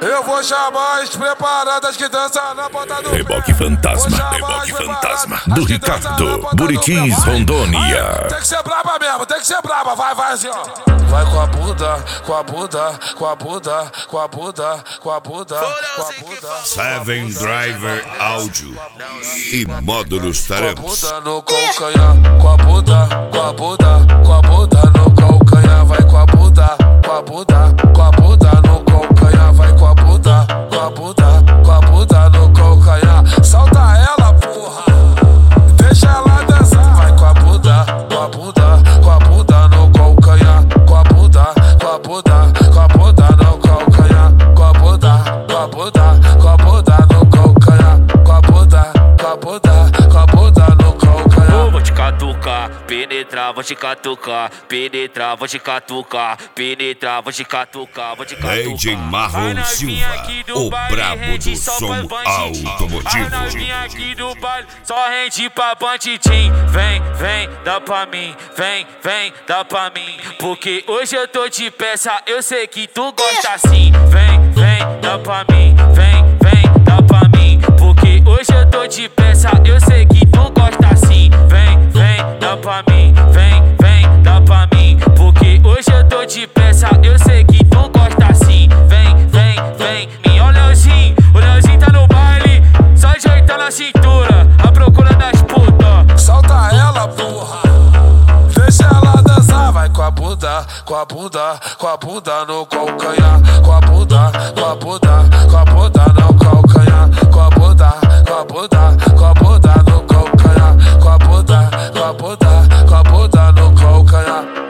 Eu vou chamar as preparadas que dançam na ponta do Reboque Fantasma, Reboque Fantasma, do Ricardo, Buritis, Rondônia. Tem que ser braba mesmo, tem que ser braba, vai assim, ó. Vai com a bunda, com a bunda, com a bunda, com a bunda, com a bunda, com a bunda. Seven Driver Áudio e módulos Tareus. Com a bunda no calcanhar, com a bunda, com a bunda, com a bunda no calcanhar. Vai com a bunda, com a bunda, com a bunda no calcanhar. Vai com a bunda, com a bunda, com a bunda no calcanhar. Solta ela, porra, deixa ela dançar. Vai com a bunda, com a bunda, com a bunda no calcanhar. Com a bunda, com a bunda, com a bunda no calcanhar. Com a bunda, com a bunda, com a bunda no calcanhar. Com a bunda, com a bunda, com a bunda no calcanhar. Vou te catucar, penetrar, vou te catucar, penetrar, vou te catucar, penetrar, vou te catucar, vou te catucar. DJ Marlon Silva, o brabo do som automotivo. As novinhas aqui do baile só rende pra banditim. Vem, vem, dá pra mim, vem, vem, dá pra mim. Porque hoje eu tô de peça, eu sei que tu gosta assim. Vem, vem, dá pra mim, vem, vem, dá pra mim. Porque hoje eu tô de peça, eu sei que tu gosta assim. Vem, vem, dá pra mim, vem, vem, dá pra mim. Porque hoje eu tô de peça, eu sei que tu gosta assim. Vem, vem, vem, minha o Leozinho tá no baile, só ajeitando a cintura, à procura das putas. Solta ela, porra, deixa ela dançar. Vai com a bunda, com a bunda, com a bunda no calcanhar. Com a bunda, com a bunda, com a bunda no calcanhar. Com a bunda, com a bunda, com a bunda no calcanhar. Com a bunda, com a bunda, com a bunda no calcanhar.